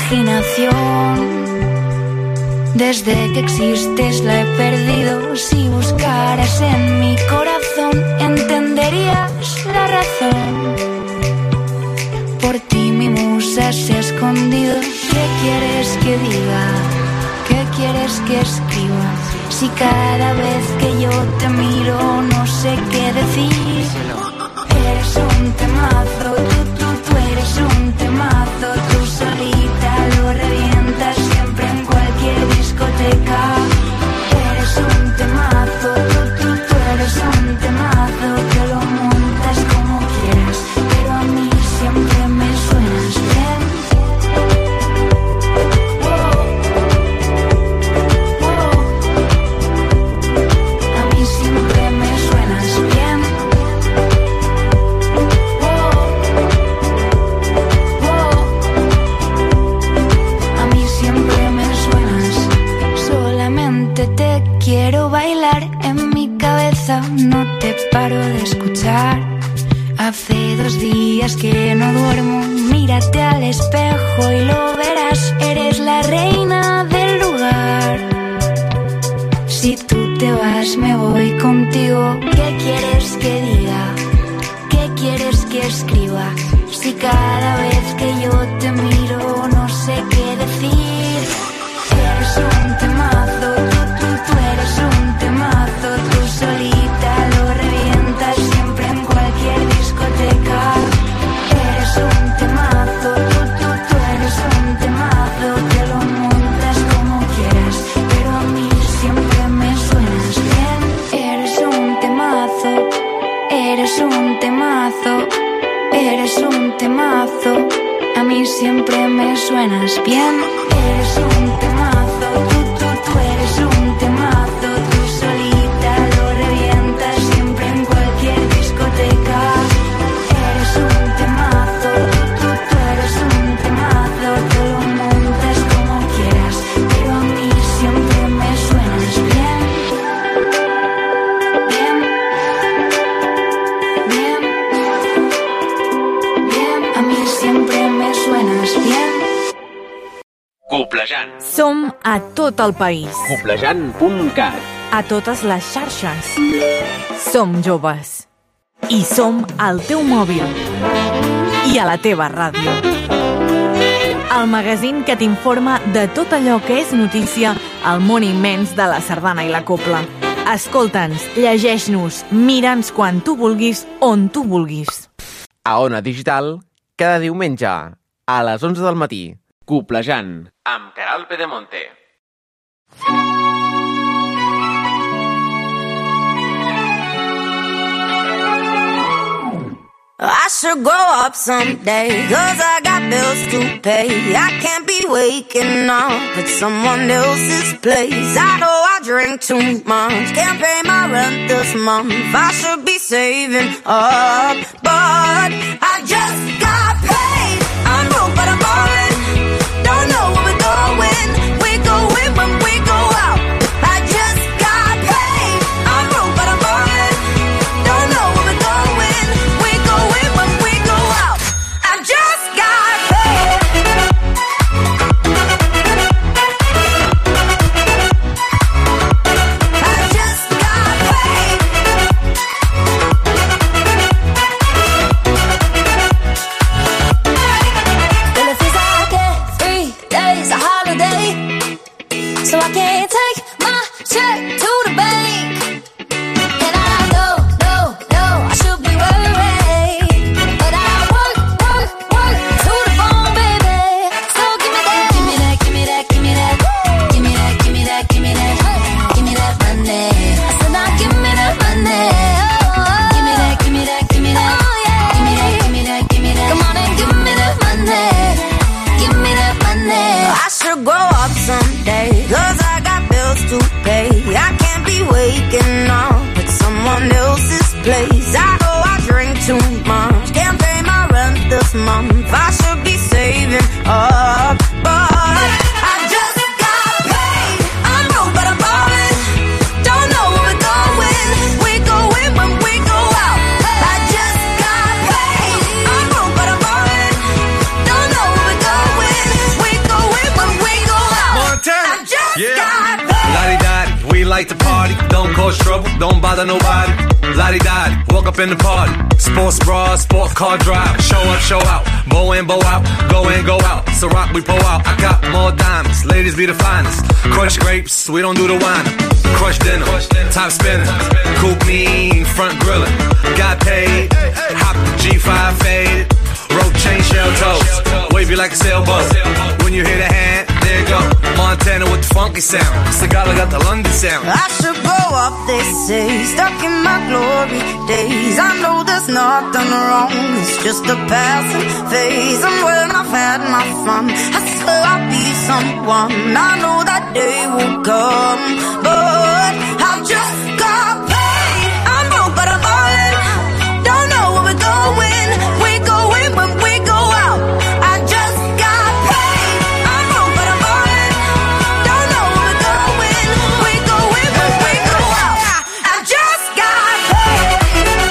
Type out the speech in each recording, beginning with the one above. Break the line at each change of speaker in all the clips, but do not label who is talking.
imaginación. Desde que existes la he perdido. Si buscaras en mi corazón, entenderías la razón. Por ti mi musa se ha escondido. ¿Qué quieres que diga? ¿Qué quieres que escriba? Si cada vez que yo te miro no sé qué decir. Eres un temazo, tú eres un temazo. Tú solita lo revientas siempre en cualquier discoteca. Eres un temazo, tú eres un temazo. Que lo montas como quieras, pero a mí siempre me suenas bien. A mí siempre me suenas bien. A mí siempre me suenas. Solamente te quiero bailar en mi cabeza, no te paro de escuchar. Hace 2 días que no duermo, mírate al espejo y lo verás, eres la reina del lugar. Si tú te vas me voy contigo. ¿Qué quieres que diga? ¿Qué quieres que escriba? Si cada vez que yo te miro no sé qué decir. Eres un temazo, tú eres un temazo. Tú solita lo revientas siempre en cualquier discoteca. Eres un temazo, tú eres un temazo. Que lo montas como quieras, pero a mí siempre me suenas bien. Eres un temazo, eres un temazo. Eres un temazo, a mí siempre me suenas bien. Eres un temazo, tú eres un temazo. Tú solita lo revientas siempre en cualquier discoteca. Eres un temazo, tú eres un temazo. Te lo montas como quieras, pero a mí siempre me suenas bien. Bien, bien, bien, a mí siempre me suenas bien.
Coplejant.
Som a tot el país.
Coplejant.cat.
A totes les xarxes. Som joves. I som al teu mòbil. I a la teva ràdio. El magazín que t'informa de tot allò que és notícia al món immens de la sardana i la copla. Escolta'ns, llegeix-nos, mira'ns quan tu vulguis, on tu vulguis.
A Ona Digital, cada diumenge, a les 11 del matí. Coplejant, amb Caral Pedemonte.
I should grow up someday, 'cause I got bills to pay. I can't be waking up at someone else's place. I know I drink too much, can't pay my rent this month. I should be saving up, but I just got paid. I'm broke but I'm ballin', don't know where we're going. We go in when we go out. I just got paid. I'm broke but I'm ballin', don't know where we're going. We go in when we go out. I just got paid. I just got paid. Well, it feels like every day's a holiday, so I can't take my check to the bank. And I know, I should be worried, but I work to the bone, baby. So give me that, give me that, give me that, give me that, give me that, give me that, give me that, give me that money. I said now give me that money. Give me that, give me that, give me that, give me that, give me that, give me that. Come on and give me that money. Give me that money. I should grow up someday, 'cause I got bills to pay. I can't be waking up at someone else's place. I know I drink too much, can't pay my rent this month. I should be saving up, but I just got paid. I'm broke but I'm ballin', don't know where we're going. We go in when we go out. I just got paid. I'm broke but I'm ballin', don't know where we're going. We go
La-di-da-di, we like to party. Don't cause trouble, don't bother nobody. La-di-da-di, walk up in the party. Sports bra, sports car drive. Show up, show out. Bow in, bow out. Go in, go out. So rock, we pull out. I got more diamonds. Ladies be the finest. Crush grapes, we don't do the wine. Crush dinner, top spinning. Coupe mean, front grilling. Got paid, hop G5 faded. Rope chain, shell toes. Wave you like a sailboat. When you hit a hand, there you go. Montana with the funky sound. Sagala got the London sound.
I should grow up, they say, stuck in my glory days. I know there's nothing wrong, it's just a passing phase. And when I've had my fun, I swear I'll be someone. I know that day will come, but I've just got paid. I'm broke but I'm falling. Don't know where we're going. We're going when we go out. I just got paid. I'm broke but I'm falling. Don't know where we're going. We're going when we go out. I just got paid.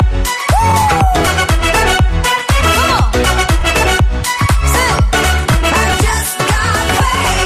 Come on. Sing. I just got paid.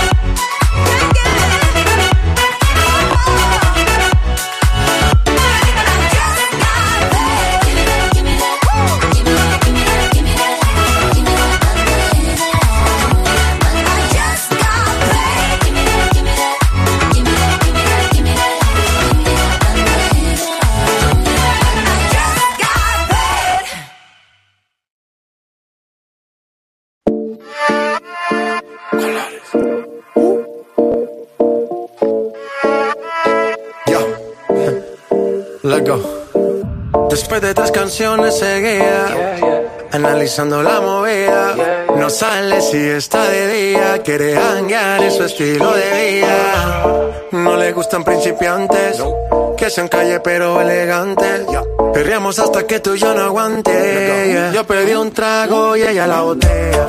Let's go. Después de 3 canciones seguía analizando la movida. No sale si está de día. Quiere hanguear en su estilo de vida. No le gustan principiantes, que sean calle pero elegantes. Perreamos hasta que tú y yo no aguante. Yo pedí un trago y ella la botella.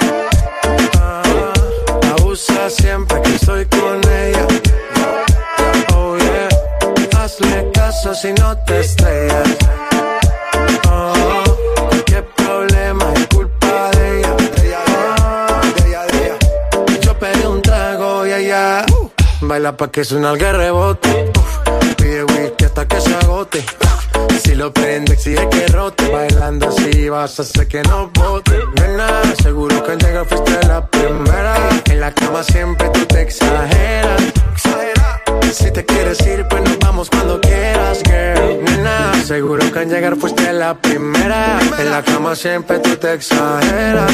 Abusa siempre que estoy con ella. Oh yeah, hazle caso si no te estrellas. Qué problema es culpa de ella. Yo pedí un trago y ella baila pa' que suena el rebote. Pide whisky hasta que se agote. Si lo prende exige que rote. Bailando así vas a hacer que no bote. Nena, seguro que al llegar fuiste la primera. En la cama siempre tú te exageras. Si te quieres ir, pues nos vamos cuando quieras, girl. Nena, seguro que al llegar fuiste la primera. En la cama siempre tú te exageras.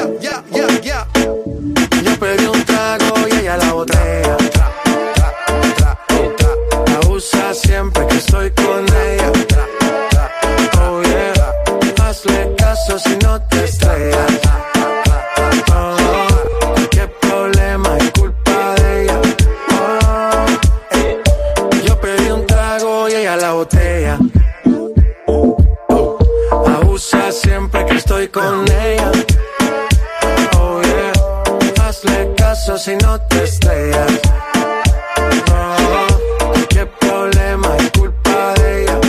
Yo pedí un trago y ella la botella. Abusa siempre que estoy con ella. Oh yeah, hazle caso si no te estrellas. Qué problema es culpa de ella. Yo pedí un trago y ella la botella. Abusa siempre que estoy con ella. Oh yeah, hazle caso si no te estrellas. Qué problema es culpa de ella.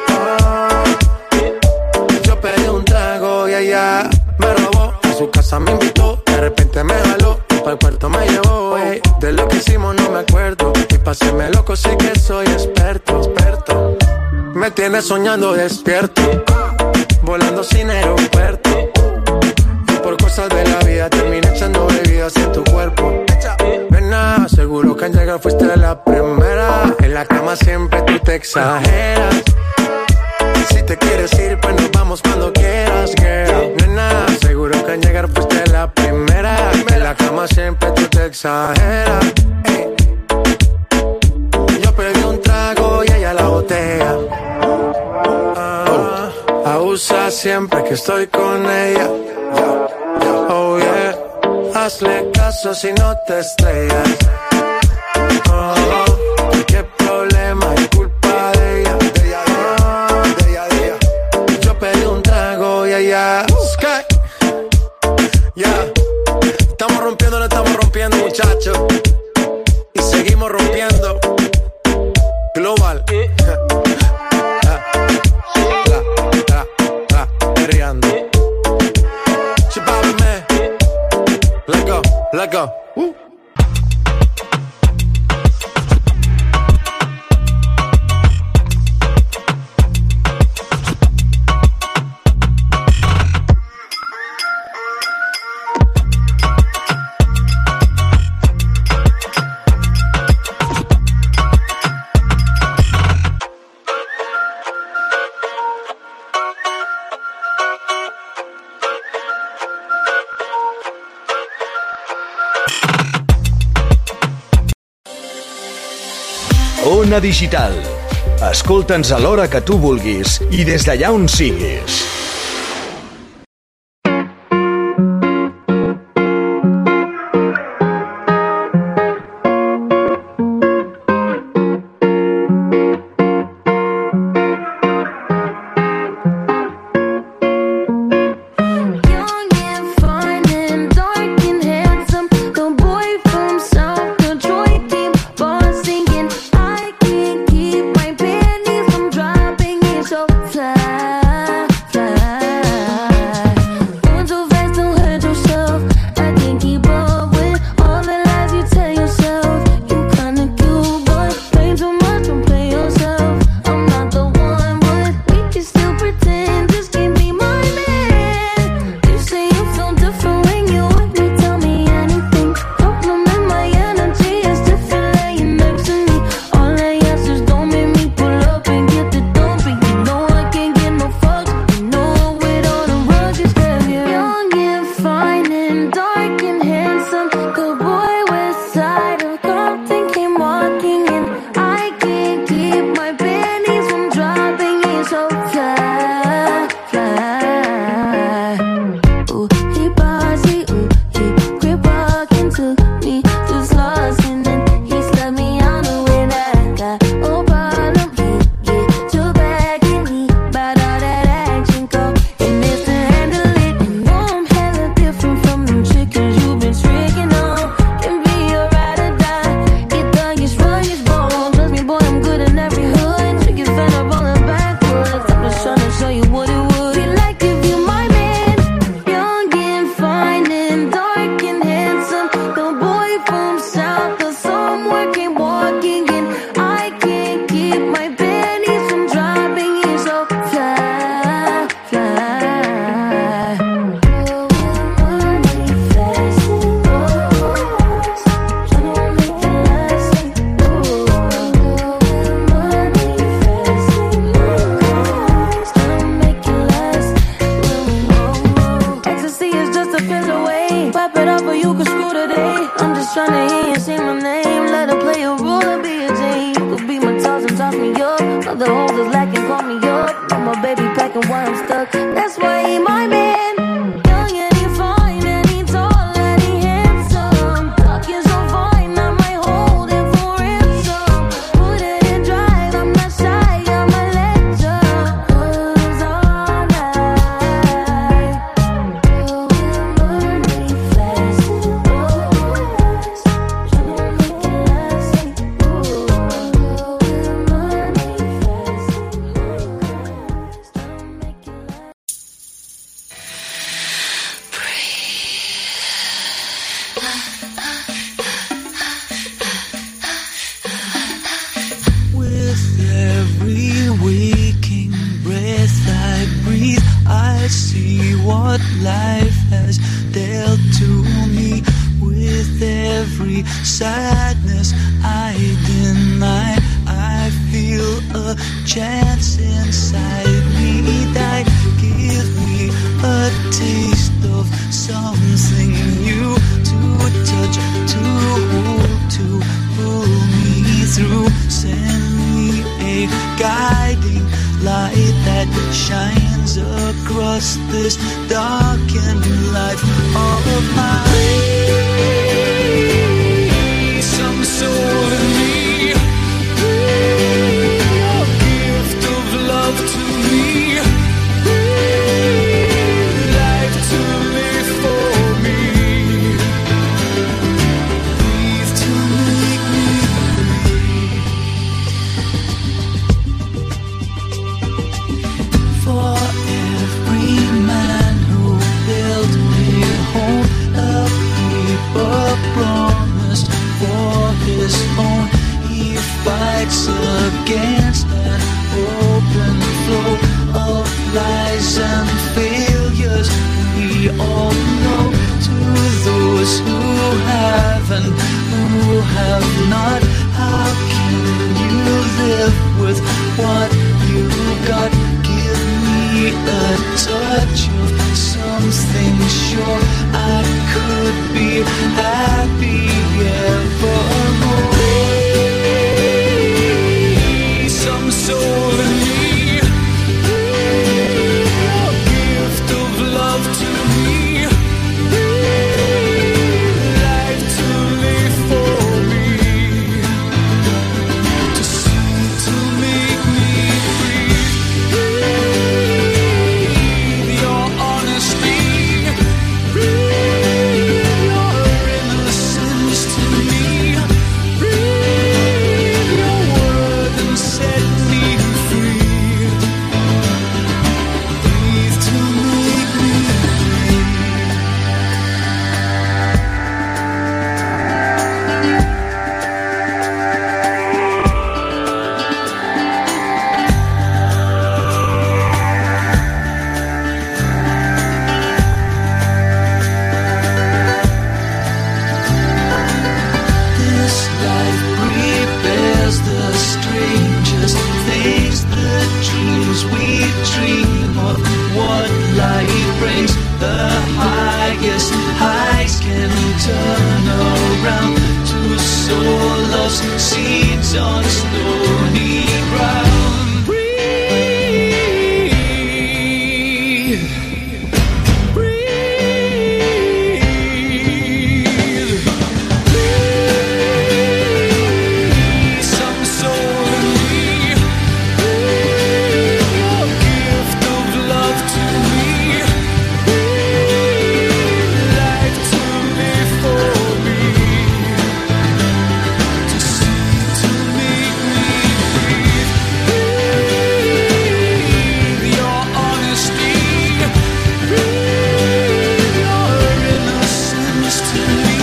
Yo pedí un trago y ella me robó. A su casa me invitó, de repente me jaló. Para el cuarto me llevó. De lo que hicimos no me acuerdo. Y pa' hacerme loco sí que soy experto. Me tienes soñando despierto, volando sin aeropuerto. Y por cosas de la vida terminé echando bebidas en tu cuerpo. Nena, seguro que al llegar fuiste la primera. En la cama siempre tú te exageras. Si te quieres ir, pues nos vamos cuando quieras, girl. Nena, seguro que al llegar fuiste la primera. En la cama siempre tú te exageras. Yo pedí un trago y ella la botella. Abusa siempre que estoy con ella. Oh yeah, hazle caso si no te estrellas. Qué problema es culpa de ella. Yo pedí un trago y ella estamos rompiendo muchachos. Y seguimos rompiendo. Global. Perreando. Chipame. Let go.
Ona Digital. Escolta'ns a l'hora que tu vulguis i des d'allà on siguis.
Happy evermore. strangers, things the dreams we dream of. What life brings, the highest highs can turn around to sow love's seeds on stony ground. Breathe, breathe, breathe. Some soul in me, breathe your gift of love to me. Breathe life to me for me, to see, to make me breathe. Breathe your honesty, breathe your innocence to me.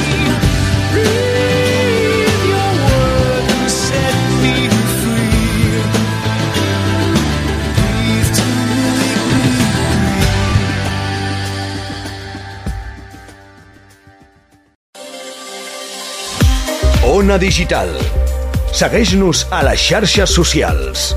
Breathe your word and set me free. Breathe to make me
Ona Digital. Segueix-nos a les xarxes socials.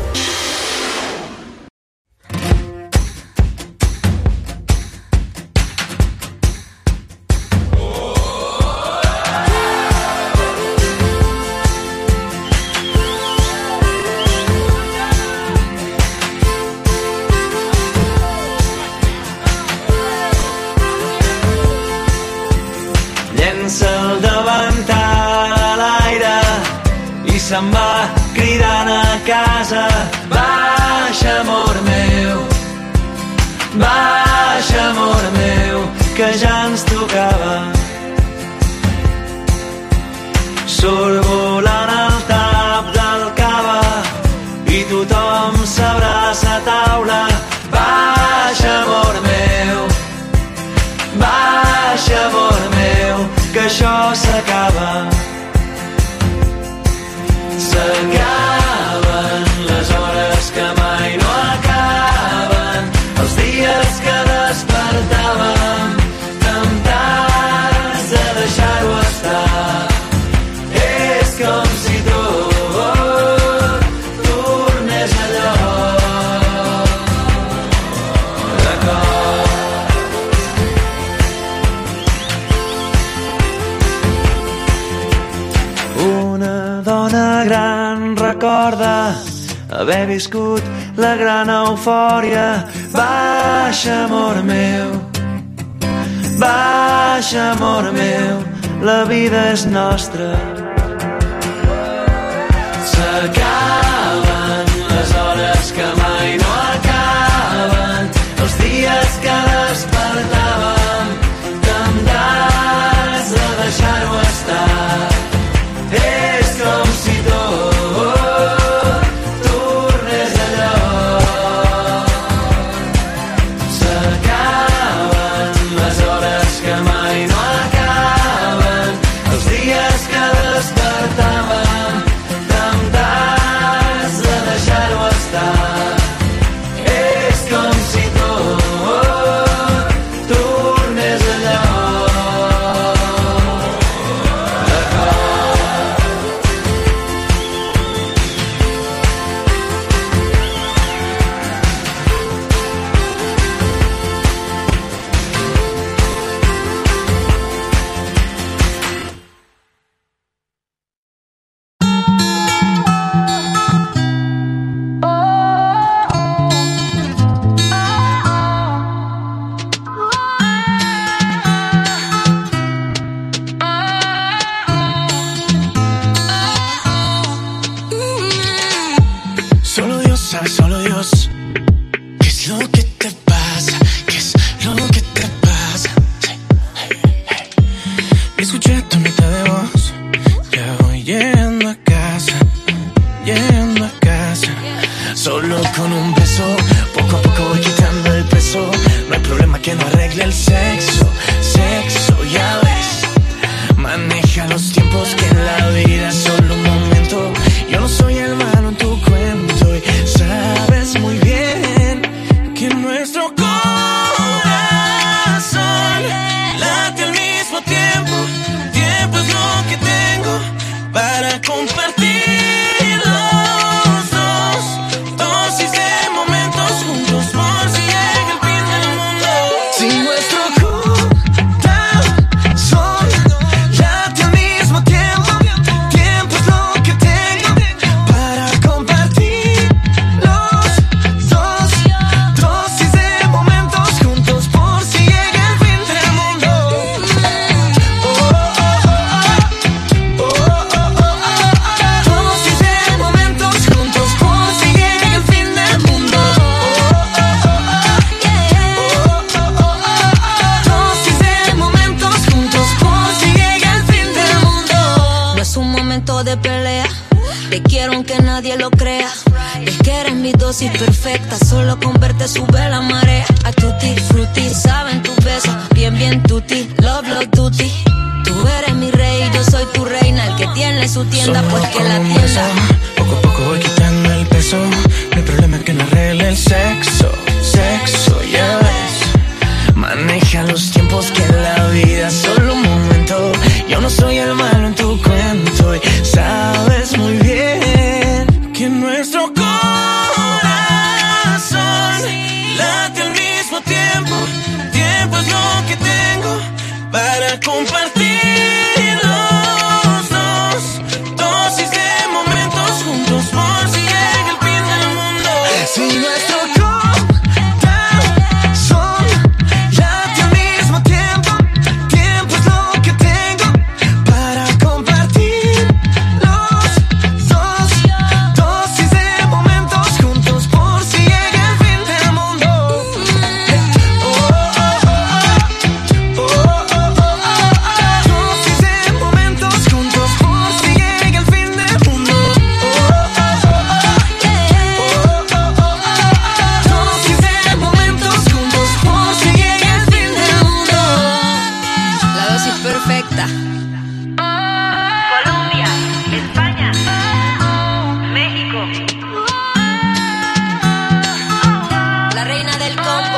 Llença el davantal a l'aire i se'n va cridant a casa. Baixa, amor meu, baixa, amor meu, que ja ens tocava. Surt volant el tap del cava i tothom s'abraça a taula. Baixa, amor meu, baixa, amor meu, que això s'acaba. S'acaben les hores que mai no acaben, els dies que despertàvem temptats de deixar-ho estar. És com si tot tornés a lloc de cor. Una dona gran recorda haver viscut la gran eufòria. Baixa, amor meu, baixa, amor meu, la vida és nostra. S'acaben les hores que mai no acaben, els dies que despertàvem temptats de deixar-ho estar. És com si tot tornés a lloc. S'acaben les hores que mai no acaben, els dies que despertàvem temptats de deixar-ho estar. És com si tot tornés a lloc de cor.
Solo Dios sabe, solo Dios, qué es lo que te pasa, qué es lo que te pasa. Sí. Escuché tu nota de voz, ya voy yendo a casa, solo con un beso, poco a poco voy quitando el peso. No hay problema que no arregle el sexo, ya ves. Maneja los tiempos, que en la vida es solo un momento. Yo no soy el malo en tu cuento y sabes muy bien que nuestro corazón late al mismo tiempo. Tiempo es lo que tengo para compartirlo.
Te quiero aunque nadie lo crea. Es que eres mi dosis perfecta. Solo con verte sube la marea. A tutti frutti, saben tus besos. Bien, bien tutti, love, love tutti. Tú eres mi rey, yo soy tu reina. El que tiene su tienda,
solo
pues que la
con un
tienda.
beso, poco a poco voy quitando el peso. Mi problema es que no arregle el sexo. Sexo, ya ves. Maneja los tiempos que en la vida es solo un momento. Yo no soy el malo en tu cuento. Y sabes muy bien que nuestro corazón late al mismo tiempo. Tiempo es lo que tengo para compartir los dos. Dosis de momentos juntos por si llega el fin del mundo. Si nuestro corazón late al mismo tiempo. Tiempo es lo que tengo para compartir los dos. Dosis de momentos juntos por si llega el fin del mundo. Dosis de momentos juntos por si llega el fin del mundo. Dosis de momentos juntos por si llega el fin del mundo.
La dosis perfecta.
Colombia, España, México.
La reina del combo.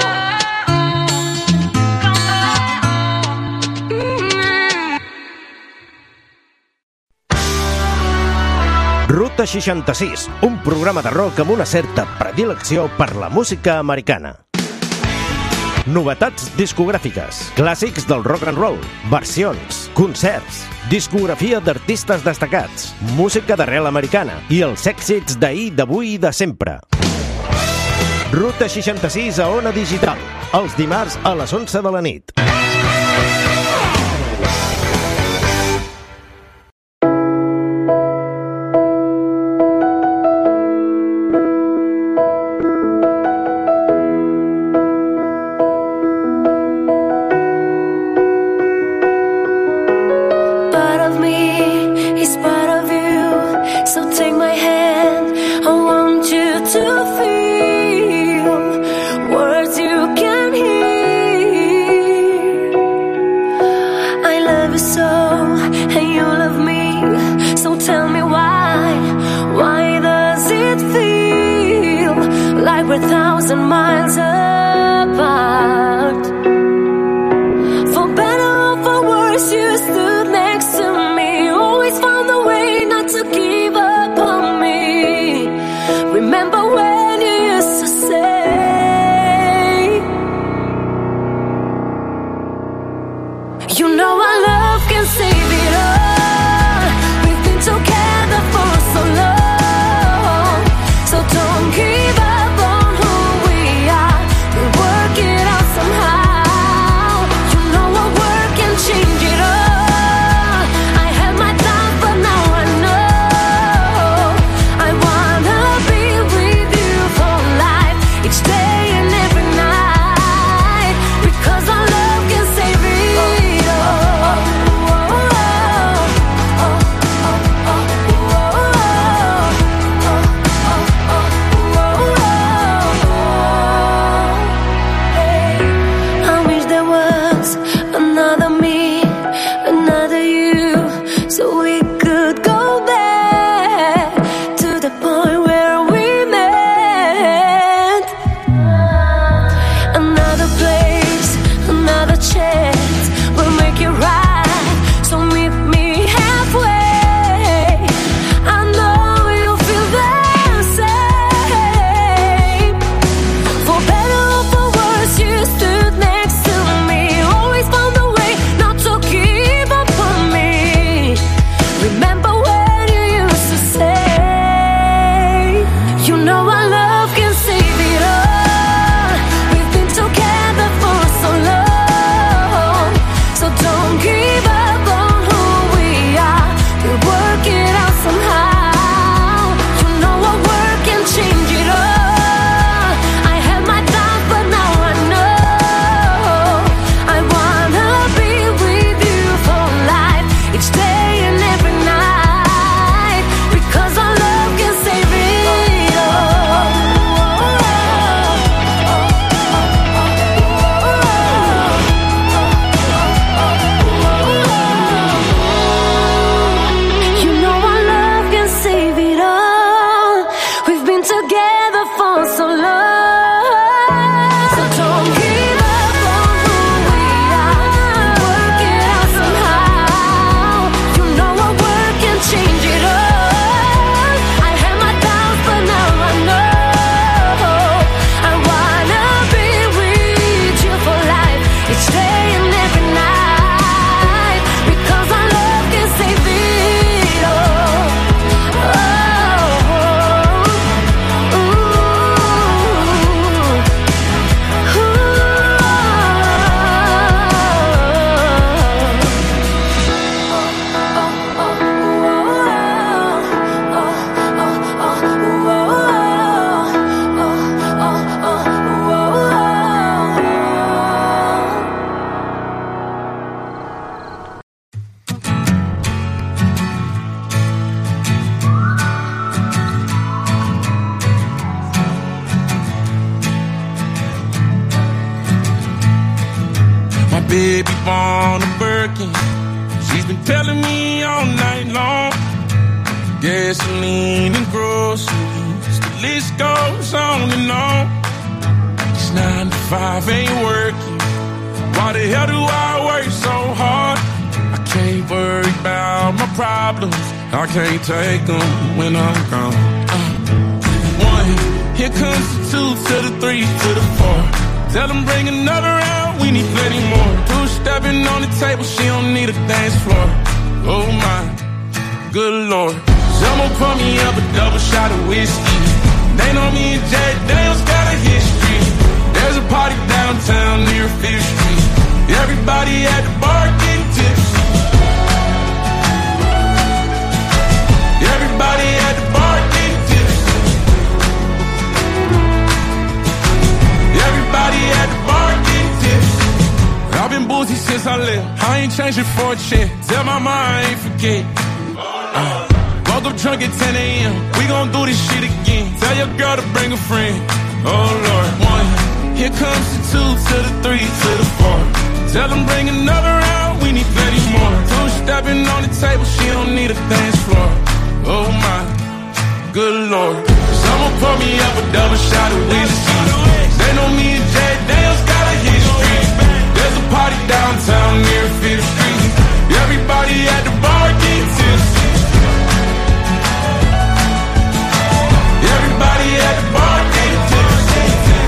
Ruta 66, un programa de rock amb una certa predilecció per la música americana. Novetats discogràfiques, clàssics del rock and roll, versions, concerts, discografia d'artistes destacats, música d'arrel americana i els èxits d'ahir, d'avui i de sempre. Ruta 66 a Ona Digital, els dimarts a les 11 de la nit.
Part of me is part of you, so take my hand, I want you to feel words you can hear. I love you so, and you love me, so tell me why does it feel like we're 1,000 miles apart? For better or for worse, you stood next to me. Always found a way not to give up on me. Remember when you used to say, you know our love can save it all. We've been together for so long, so don't give up on who we are. We'll work it out
baby born a Birkin. She's been telling me all night long. Gasoline and groceries, the list goes on and on. It's 9 to 5, ain't working. Why the hell do I work so hard? I can't worry about my problems. I can't take them when I'm gone. 1, here comes the 2 to the 3 to the 4. Tell them bring another round, we need plenty more. 2 stepping on the table, she don't need a dance floor. Oh my, good Lord. Someone pour me up a double shot of whiskey. They know me and Jack Daniels got a history. There's a party downtown near 5th Street. Everybody at the bar getting tipsy. Everybody at the bar getting tipsy. Everybody at the bar getting tipsy. I've been boozy since I left. I ain't changing for a check. Tell my mom I ain't forget. Woke up drunk at 10 a.m. We gon' do this shit again. Tell your girl to bring a friend. Oh Lord. 1, here comes the 2 to the 3 to the 4. Tell them bring another round, we need plenty more. 2 stepping on the table, she don't need a dance floor. Oh my, good Lord. Someone pour me up a double shot of whiskey. They know me and Jack Daniels got a history. There's a party downtown near 5th Street. Everybody at the bar getting tipsy. Everybody at the bar getting tipsy.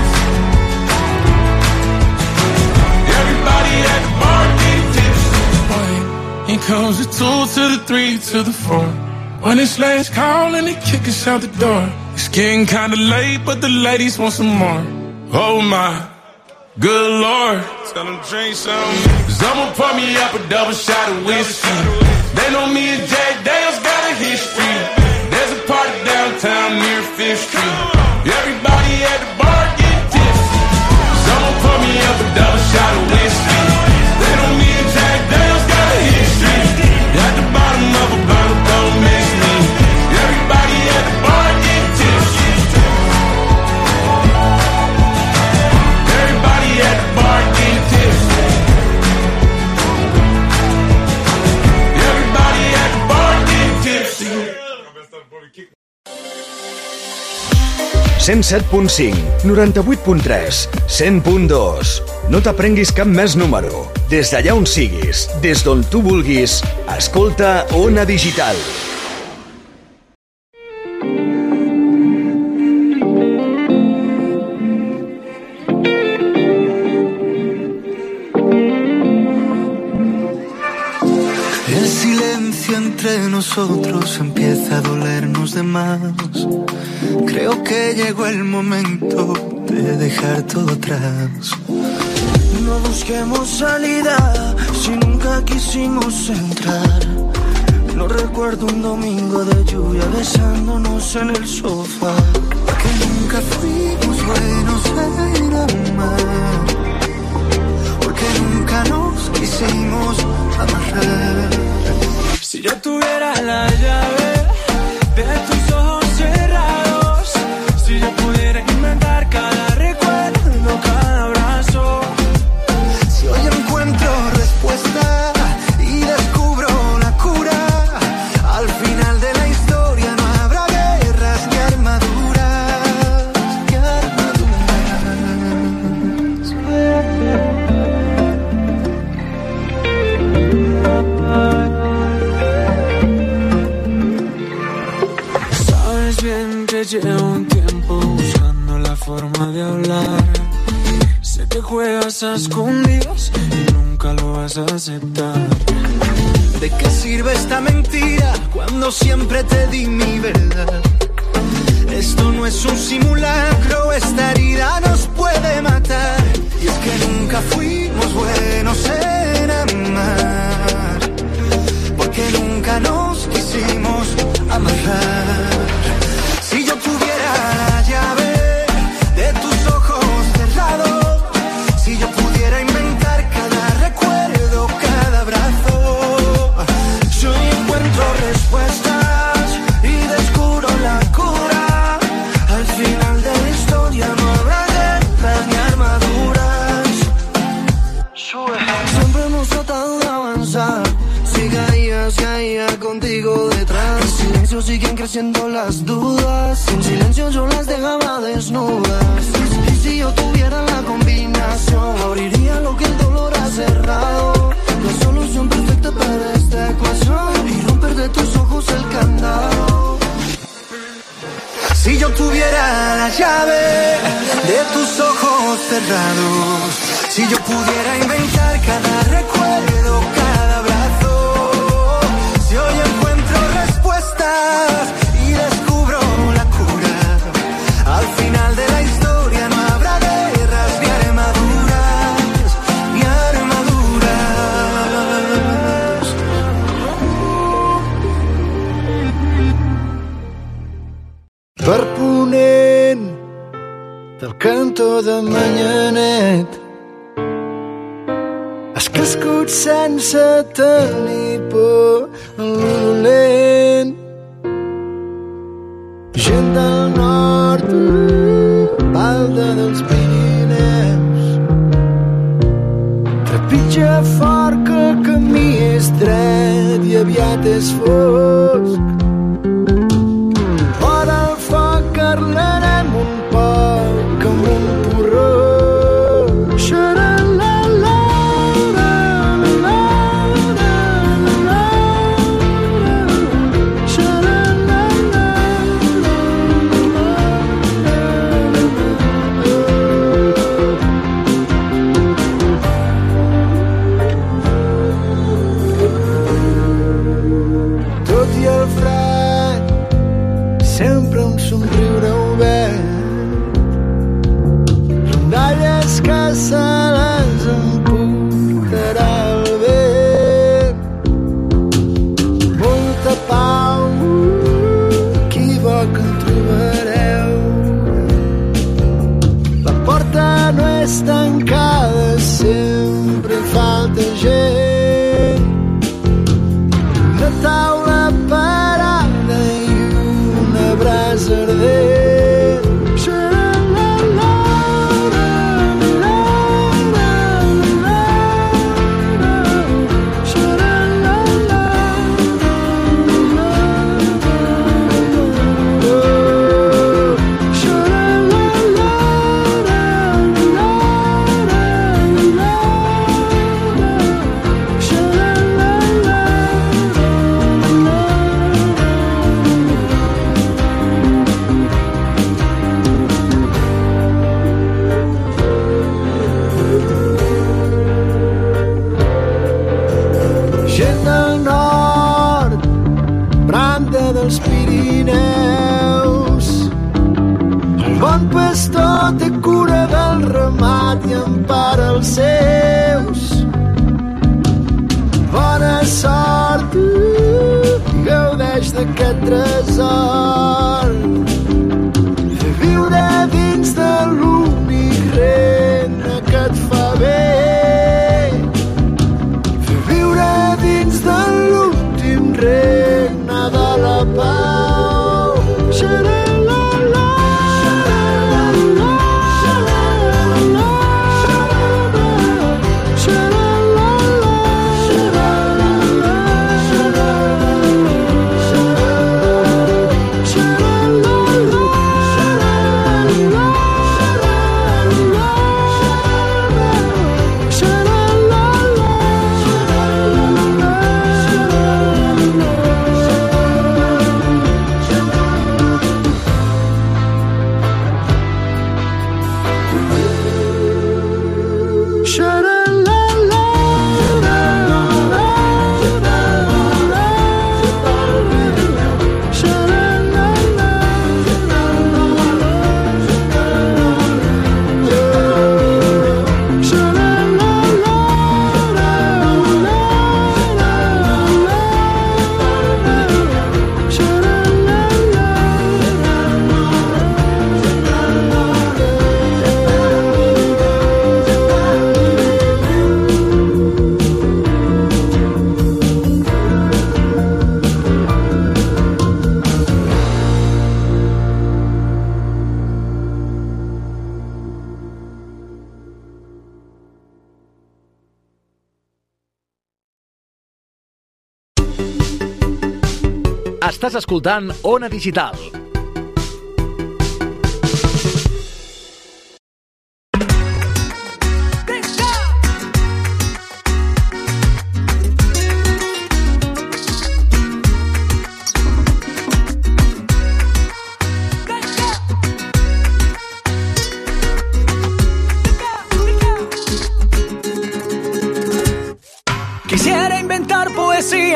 Everybody at the bar getting tipsy. Here comes the 2 to the 3 to the 4. When it's last call and they kick us out the door. It's getting kinda late, but the ladies want some more. Oh my, good Lord. Tell them drink some. Someone pour me up a double shot of whiskey. They know me and Jack Daniels got a history. There's a party downtown near 5th Street. Everybody at the bar getting tipsy. Someone pour me up a double shot of whiskey. They know me and Jack Daniels got a history. At the bottom of a bottle, don't miss me. Everybody at the bar getting tipsy. Everybody at the bar getting tipsy. Everybody at the bar getting tipsy.
107.5, 98.3, 100.2. No t'aprenguis cap més número. Des d'allà on siguis, des d'on tu vulguis, escolta Ona Digital.
El silencio entre nosotros empieza a dolernos de más. Creo que llegó el momento de dejar todo atrás. No busquemos salida si nunca quisimos entrar. No recuerdo un domingo de lluvia besándonos en el sofá. Porque nunca fuimos buenos en amar. Porque nunca nos quisimos amarrar.
Si yo tuviera la llave de tus ojos cerrados, si yo pudiera inventar cada recuerdo, cada abrazo.
Si hoy encuentro respuesta y descubro la cura, al final de la historia no habrá guerras ni armaduras, ni
Sabes bien que llevo un tiempo buscando la forma de hablar. Sé que juegas a escondidas y nunca lo vas a aceptar.
¿De qué sirve esta mentira cuando siempre te di mi verdad? Esto no es un simulacro, esta herida nos puede matar. Y es que nunca fuimos buenos en amar, porque nunca nos quisimos amarrar. Si yo tuviera la llave de tus ojos cerrados, si yo pudiera inventar cada recuerdo, cada abrazo, yo encuentro respuestas y descubro
Si yo tuviera la llave de tus ojos cerrados, si yo pudiera inventar cada recuerdo, cada abrazo, si hoy encuentro respuestas y descubro la cura, al final de la historia no habrá guerras ni armaduras, ni armaduras. Per ponent del cantó de Manyanet has crescut sense tenir por el dolent. Gent del nord, Valda dels Pirineus, trepitja fort que el camí és dret i aviat és fosc. Fora el foc arlerem un poc amb un porró. Tot i el fred, sempre un somriure obert, rondalles que se les emportarà el vent. Molta pau, equívoc en trobareu. La porta no és tancada, sempre hi falta gent. Una taula parada i una brasa ardent. Gent del nord, Branda dels Pirineus, el bon pastor té cura del ramat i empara els seus. Bona sort i gaudeix d'aquest tresor, de viure dins de l'únic regne que et fa bé, de viure dins de l'últim regne de la pau. Xaralala, xaralala, xaralala, xaralala, xaralala,
Estàs escoltant Ona Digital.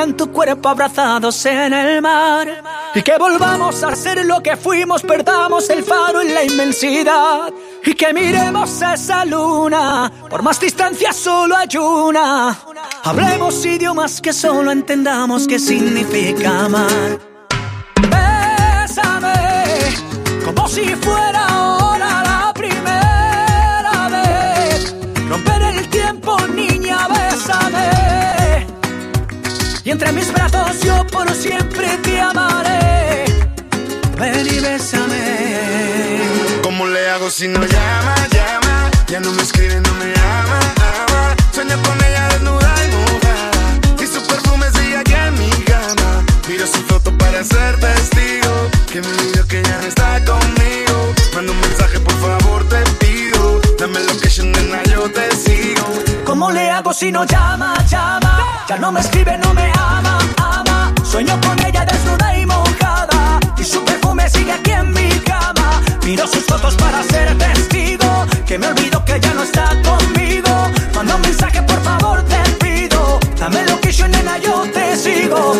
en tu cuerpo abrazados en el mar. Y que volvamos a ser lo que fuimos, perdamos el faro en la inmensidad. Y que miremos a esa luna, por más distancia solo hay una. Hablemos idiomas que solo entendamos qué significa amar. Bésame, como si fuera ahora la primera vez. Romper el tiempo, niña, bésame. Y entre mis brazos yo por siempre te amaré. Ven y bésame.
¿Cómo le hago si no llama, llama? Ya no me escribe, no me ama, ama. Sueño con ella desnuda y mojada, y su perfume sigue aquí en mi cama. Miro su foto para ser testigo, que me olvido que ya no está conmigo. Manda un mensaje, por favor, te pido. Dame location, nena, yo te sigo.
¿Cómo le hago si no llama, llama? Ya no me escribe, no me ama, ama. Sueño con ella desnuda y mojada, y su perfume sigue aquí en mi cama. Miro sus fotos para ser testigo, que me olvido que ya no está conmigo. Manda un mensaje, por favor, te pido. Dame location, nena, yo te sigo.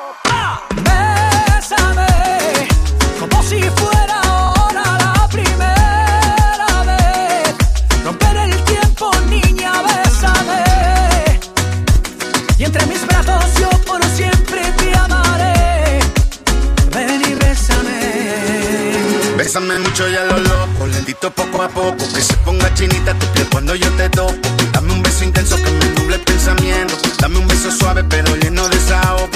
Bésame, como si fuera ahora la primera vez. Romper el tiempo, niña, bésame. Y entre mis brazos yo por siempre te amaré. Ven y bésame.
Bésame mucho y a lo loco, lentito poco a poco, que se ponga chinita tu piel cuando yo te toco. Dame un beso intenso que me nuble el pensamiento. Dame un beso suave pero lleno de desahogo.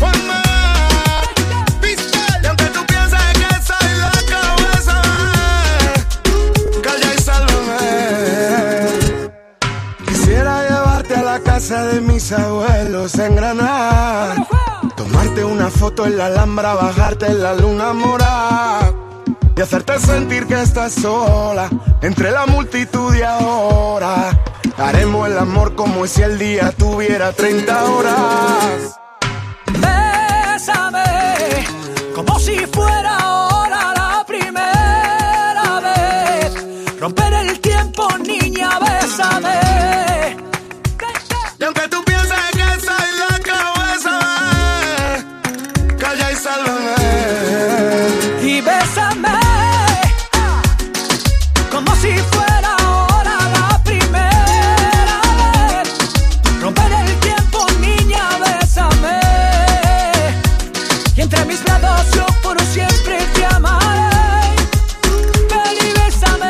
Y aunque tú pienses que soy loco, bésame. Calla y sálvame. Quisiera llevarte a la casa de mis abuelos en Granada, tomarte una foto en la Alhambra, bajarte en la luna morada y hacerte sentir que estás sola entre la multitud de ahora. Haremos el amor como si el día tuviera 30 horas.
Bésame, como si fuera ahora la primera vez. Romper el tiempo, niña, bésame.
Y aunque tú pienses que soy loca, bésame. Calla y sálvame.
Y bésame, como si fuera ahora la primera vez. Romper el tiempo, niña, bésame. Y entre mis brazos yo por siempre te amaré. Ven y bésame.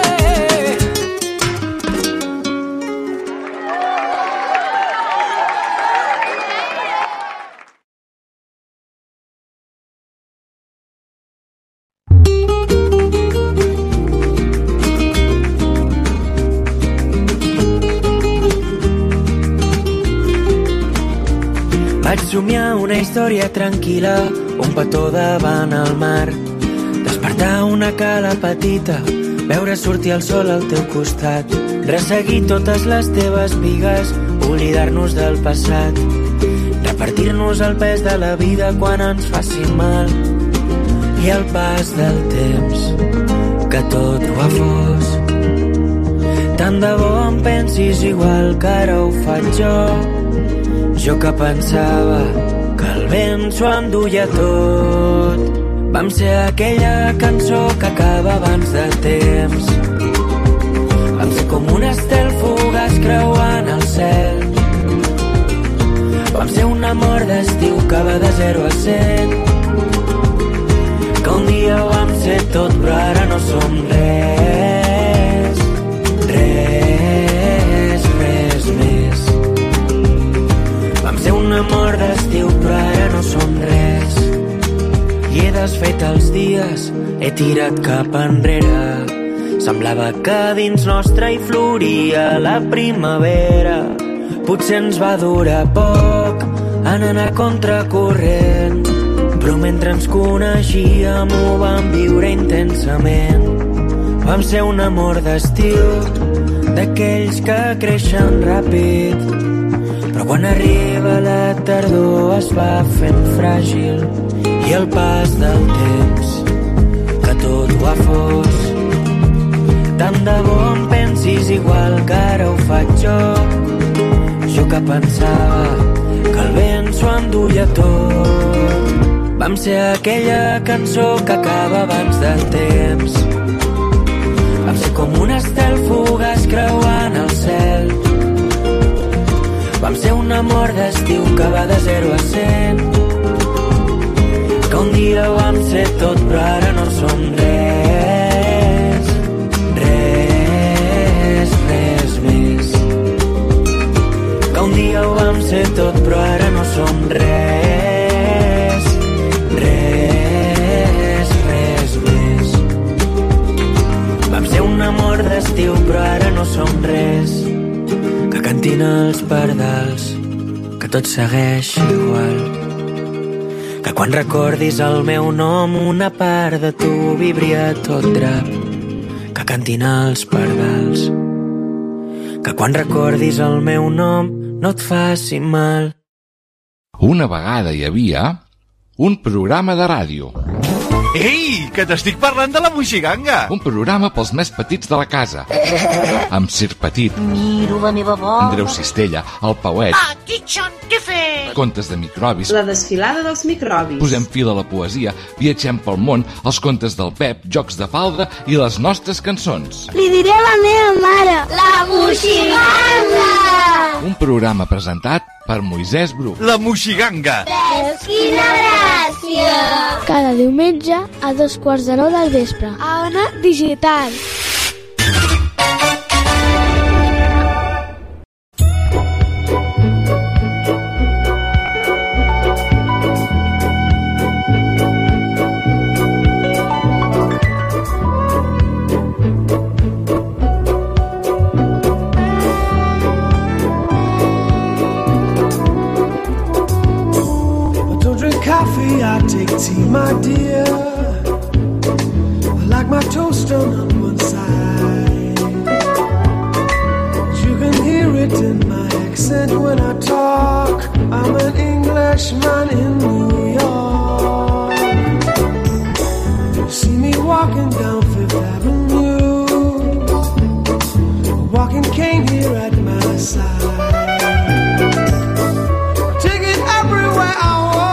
Vaig somiar una història tranquil·la, un petó davant el mar, despertar una cala petita, veure sortir el sol al teu costat, resseguir totes les teves bigues, oblidar-nos del passat, repartir-nos el pes de la vida quan ens faci mal, i el pas del temps, que tot ho ha fos. Tant de bo em pensis igual que ara ho faig jo. Jo que pensava que el vent s'ho enduia tot. Vam ser aquella cançó que acaba abans de temps. Vam ser com un estel fugaç creuant el cel. Vam ser un amor d'estiu que va de 0 a 100. Que un dia ho vam ser tot però ara no som res. Res, res més. Vam ser un amor d'estiu però ara no som res. I he desfet els dies, he tirat cap enrere. Semblava que dins nostre hi floria la primavera. Potser ens va durar poc en anar contracorrent, però mentre ens coneixíem ho vam viure intensament. Vam ser un amor d'estiu, d'aquells que creixen ràpid, però quan arriba la tardor es va fent fràgil. I el pas del temps, que tot ho ha fos. Tant de bo em pensis igual que ara ho faig jo. Jo que pensava que el vent s'ho enduia tot. Vam ser aquella cançó que acaba abans del temps. Vam ser com un estel fugaç creuant el cel. Vam ser un amor d'estiu que va de 0 a 100. Que un dia vam ser tot però ara no som res. Res, res més. Que un dia ho vam ser tot però ara no som res. Res, res més. Vam ser un amor d'estiu però ara no som res. Que cantin els pardals, que tot segueix igual. Que quan recordis el meu nom una part de tu vibria tot drap. Que cantin els pardals, que quan recordis el meu nom no et faci mal.
Una vegada hi havia un programa de ràdio.
Ei, que t'estic parlant de la Moixiganga!
Un programa pels més petits de la casa. Amb Sir Petit,
Miro la meva bola,
Andreu Cistella, el Pauet,
Kitchen, què fes?
contes de microbis,
La desfilada dels microbis.
posem fil a la poesia, viatgem pel món, els contes del Pep, jocs de falda i les nostres cançons.
Li diré a la meva mare. La Moixiganga!
Un programa presentat per Moisès Bru.
La Moixiganga!
Veus quina gràcia! Cada diumenge a 2:45 del vespre. A Ona Digital.
Coffee, I take tea, my dear. I like my toast on one side. You can hear it in my accent when I talk. I'm an Englishman in New York. You see me walking down Fifth Avenue, a walking cane here at my side. Take it everywhere I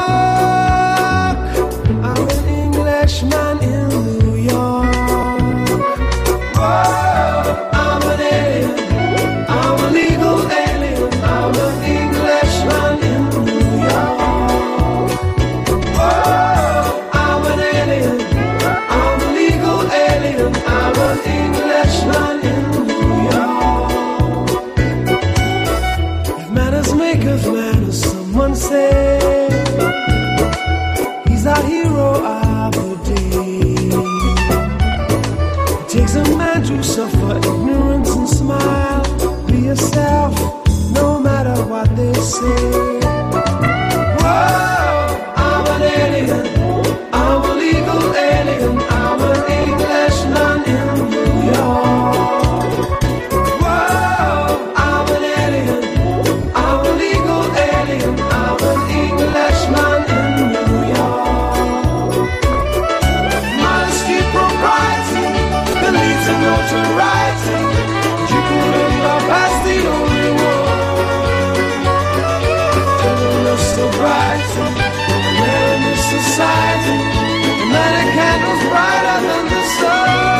man in New York. Whoa, I'm an alien. I'm a legal alien. I'm an Englishman in New York. Whoa, I'm an alien. I'm a legal alien. I'm an Englishman in New York. If manners make of manners, someone say he's our hero. Takes a man to suffer ignorance and smile. Be yourself, no matter what they say. Whoa, I'm an alien. I'm a legal alien. I'm an Englishman in New York. Whoa, I'm an alien. I'm a legal alien. I'm an Englishman in New York. Modesty, propriety, the lead to notoriety. You can remember past the only one. Feminist sobriety, man in this society. The man of candles brighter than the sun.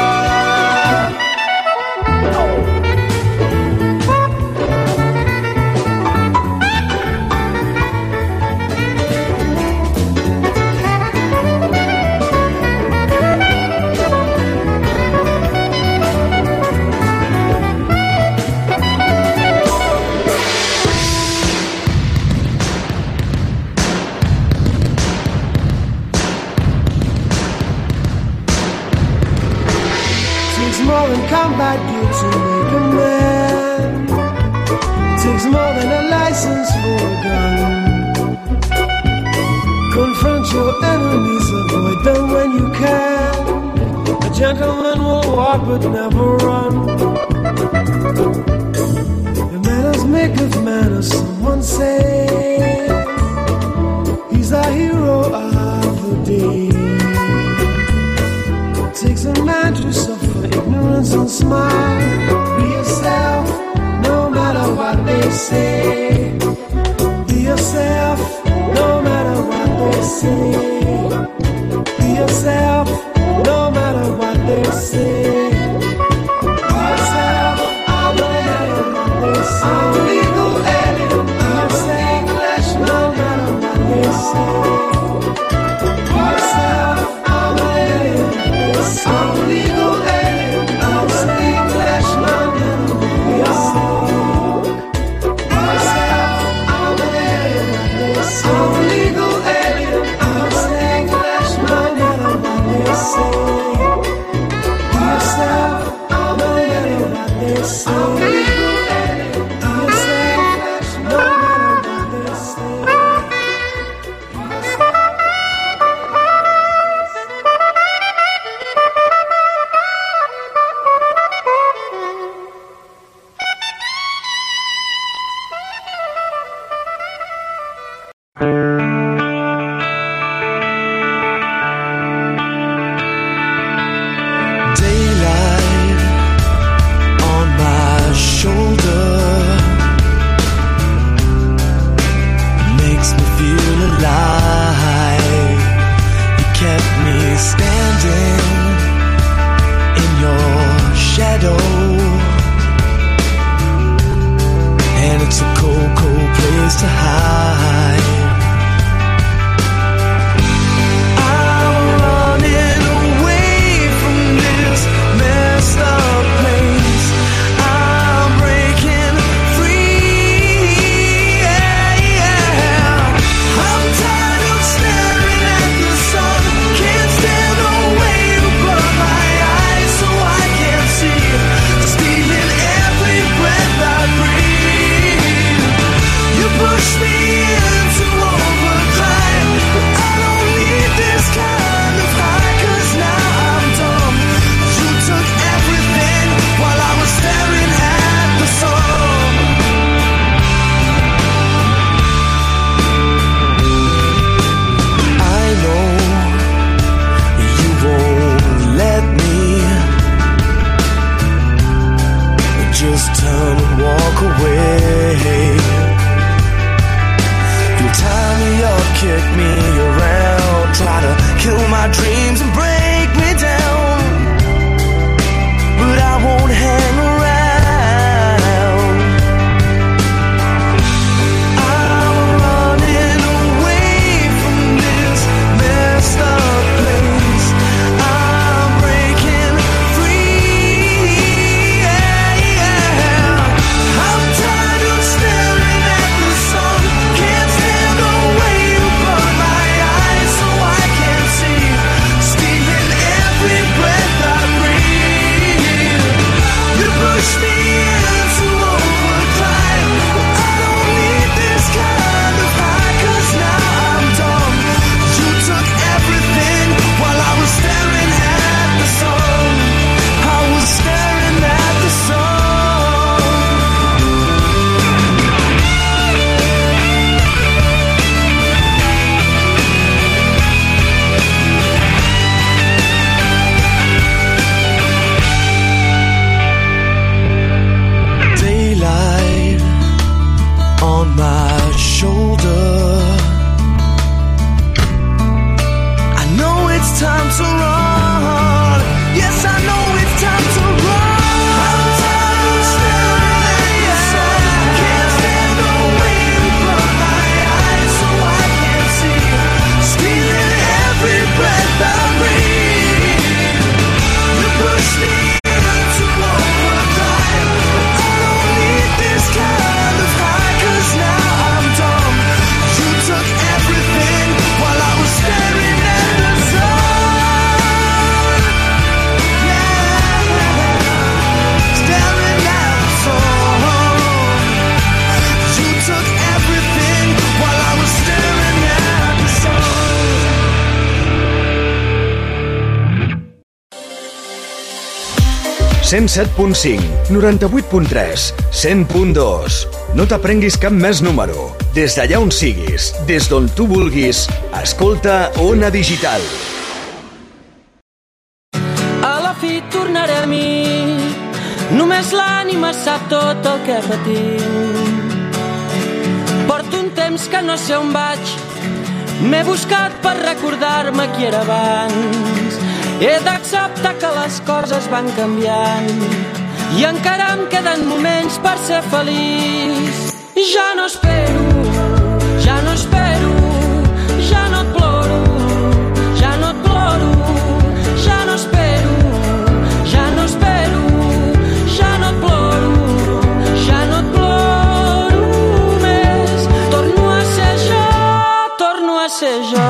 More than combat gear to make a man. Takes more than a license for a gun. Confront your enemies, avoid them when you can. A gentleman will walk but never run. The manners make of manners, someone say. He's our hero of the day. Takes a man to suffer ignorance and smile. Be yourself, no matter what they say. Be yourself, say. Be yourself, no matter what they say. Be yourself, no matter what they say. I'm legal alien. Be yourself, no matter what they say. Be yourself, I'm alien. I'm legal alien. I'm English, no matter what they say. Be yourself, I'm alien. I'm legal alien. I'm English, no matter what they say. Be yourself, I'm alien. I'm legal alien. I'm English, no matter what they say.
Daylight on my shoulder makes me feel alive. You kept me standing in your shadow, and it's a cold, cold place to hide. I'm running away from this messed up place. I'm breaking free. I'm tired of staring at the sun. Can't stand the way you burn my eyes, so I can't see. Stealing every breath I breathe. You push me into overdrive, but I don't need this kind of high, 'cause now I'm dumb. You took everything while I was staring at the sun. I know you won't let me just turn and walk away. You tie me up, kick me around, try to kill my dreams and break me down, but I won't hang around. I'm running away from this messed up place. I'm breaking free. I'm tired of staring at the sun. Can't stand the way you burn my eyes, so I can't see. Stealing every breath I breathe. You push me into overdrive. I don't need this kind of high, 'cause now I'm dumb. You took everything while I was staring at the sun. I was staring at the sun. Daylight on my shoulder. I know it's time to run. Yes, I know it's time to run. I'm tired of staring at the sun. Can't stand the way you burn my eyes, so I can't see. Stealing every breath I breathe. You push me into overdrive. I don't need this kind of high, 'cause now I'm dumb. You took everything while I was staring at the sun. Yeah, staring at the sun. You took everything while I was staring at the sun.
107.5, 98.3, 100.2. No t'aprenguis cap més número. Des d'allà on siguis, des d'on tu vulguis, escolta Ona Digital.
A la fi tornaré a mi, només l'ànima sap tot el que patim. Porto un temps que no sé on vaig, M'he buscat per recordar-me qui era abans. He d'acceptar que les coses van canviant i encara em queden moments per ser feliç. Ja no espero, ja no espero, ja no et ploro, ja no et ploro, ja no espero, ja no espero, ja no et ploro, ja no et ploro més. Torno a ser jo, torno a ser jo.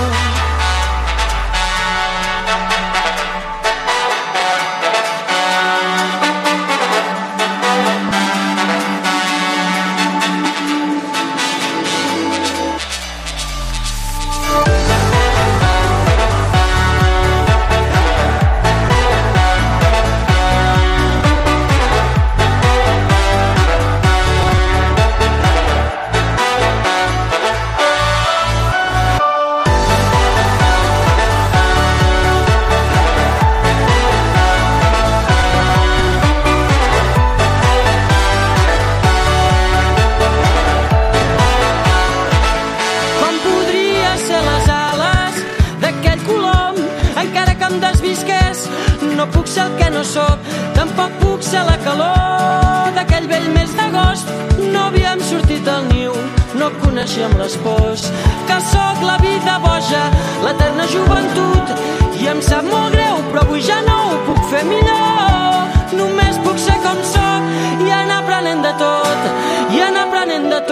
No puc ser el que no sóc, tampoc puc ser la calor d'aquell vell mes d'agost. No havíem sortit al niu, no coneixíem les pors. Que sóc la vida boja, l'eterna joventut, i em sap molt greu, però avui ja no ho puc fer millor. Només puc ser com sóc i anar aprenent de tot, i anar aprenent de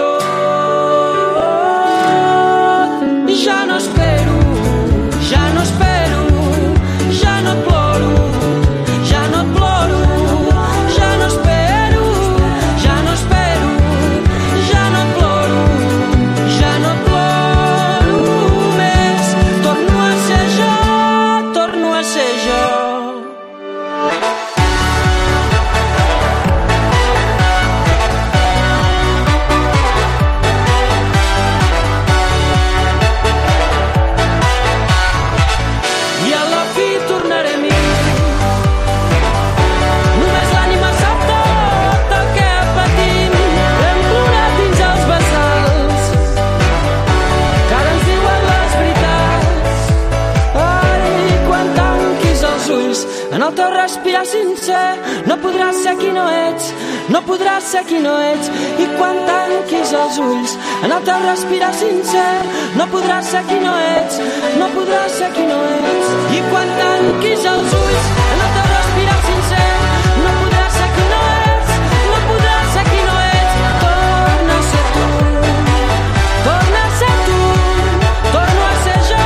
tot. Ja no espero, ja no espero, ja no et ploro, ja no et ploro, ja no espero, ja no espero, ja no et ploro, ja no et ploro més. Torno a ser jo, torno a ser jo. En el teu respirar sincer no podràs ser qui no ets, no podràs ser qui no ets. I quan tanquis els ulls, en el teu respirar sincer no podràs ser qui no ets, no podràs ser qui no ets. I quan tanquis els ulls, en el teu respirar sincer no podràs ser qui no ets, no podràs ser qui no ets. Torna a ser tu, torna a ser tu, torno a ser jo.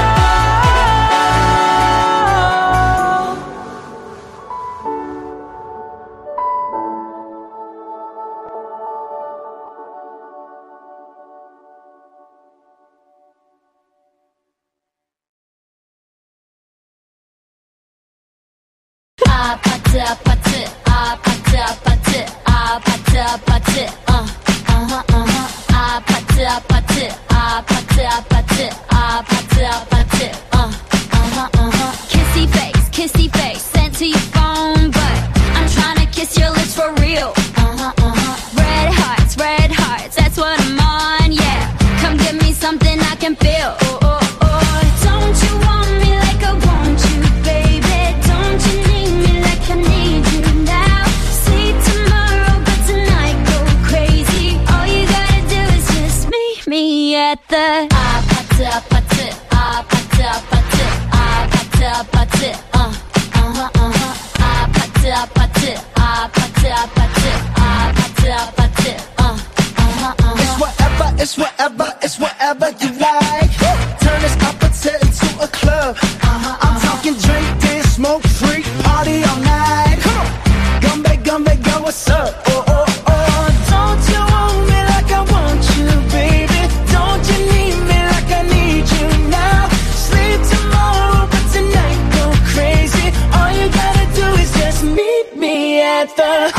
Kissy face, sent to your phone, but I'm trying to kiss your lips for real. Red hearts, that's what I'm on, yeah. Come give me something I can feel. Don't you want me like I want you, baby? Don't you need me like I need you now? See tomorrow, but tonight go crazy. All you gotta do is just meet me at the
It's whatever you like. Turn this opposite into a club. I'm talking drink, dance, smoke, freak, party all night. Come on, gumbe, go, what's up? Oh. Don't you want me like I want you, baby? Don't you need me like I need you now? Sleep tomorrow, but tonight go crazy. All you gotta do is just meet me at the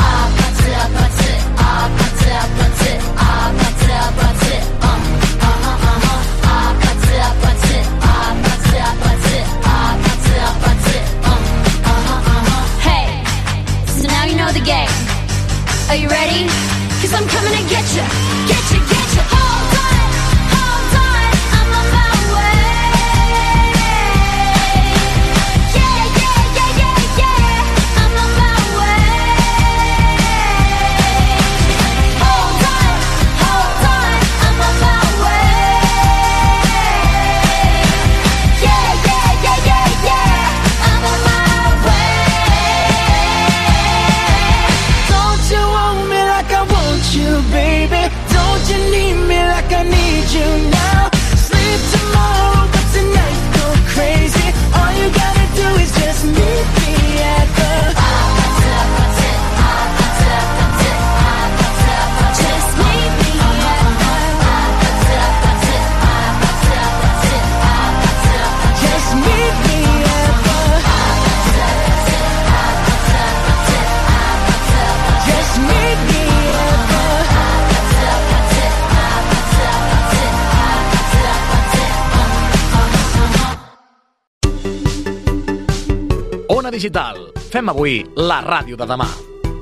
Are you ready? 'Cause I'm coming to get you. Hold on, I'm on my
Ona Digital. Fem avui la ràdio de demà.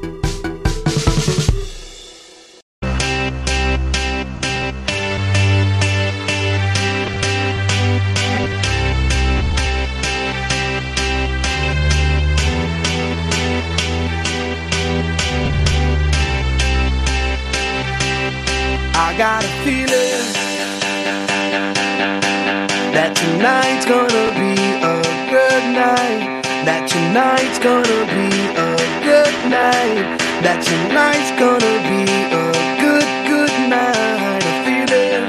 I got a feeling that tonight's gonna be a good night. That tonight's gonna be a good night. That tonight's gonna be a good, good night. A feeling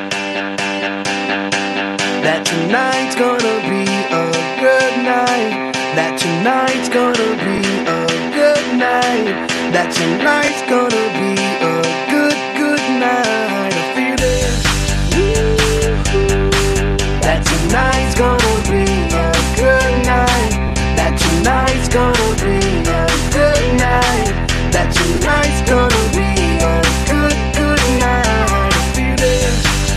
that tonight's gonna be a good night. That tonight's gonna be a good night. That tonight's gonna be a good, good night. A feeling that tonight's gonna be a good night. That tonight's gonna be a good night. That tonight's gonna be a good, good night. A feeling